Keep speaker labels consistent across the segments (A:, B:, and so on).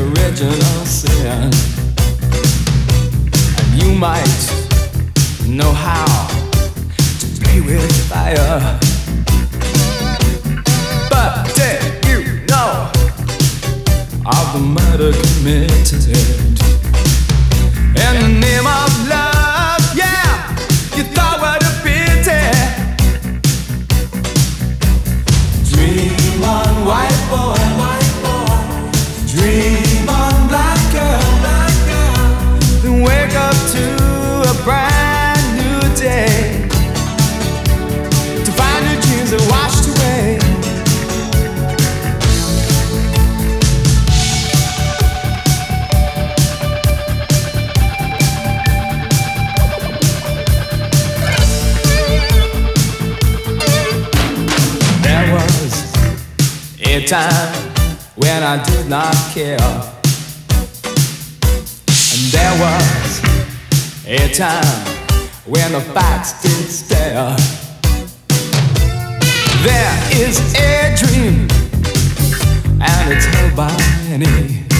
A: original sin. And you might know how to play with fire, but did you know of the murder committed in the name of love? Yeah, you thought what a pity. Dream on, white boy, dream on, black girl, then wake up to a brand new day, to find your dreams are washed away. There was a time when I did not care, and there was a time when the facts did stare. There is a dream, and it's held by many.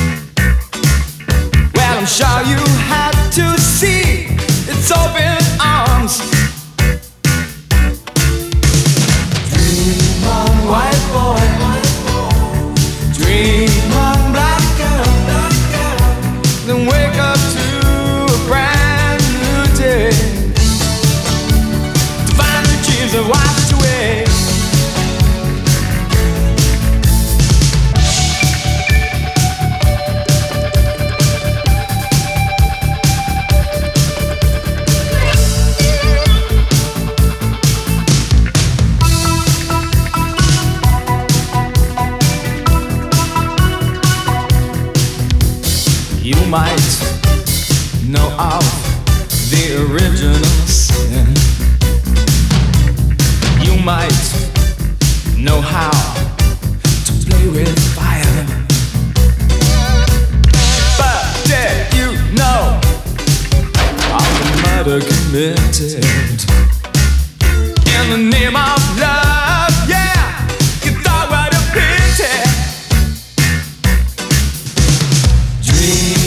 A: Well, I'm sure you had to see its open arms. Dream on, white boy, dream on, black girl, then wake up to a brand new day, to find the dreams that washed away. You might know of the original sin. You might know how to play with fire, but did you know of the murder committed in the name of love? Yeah, you thought what a pity. Dream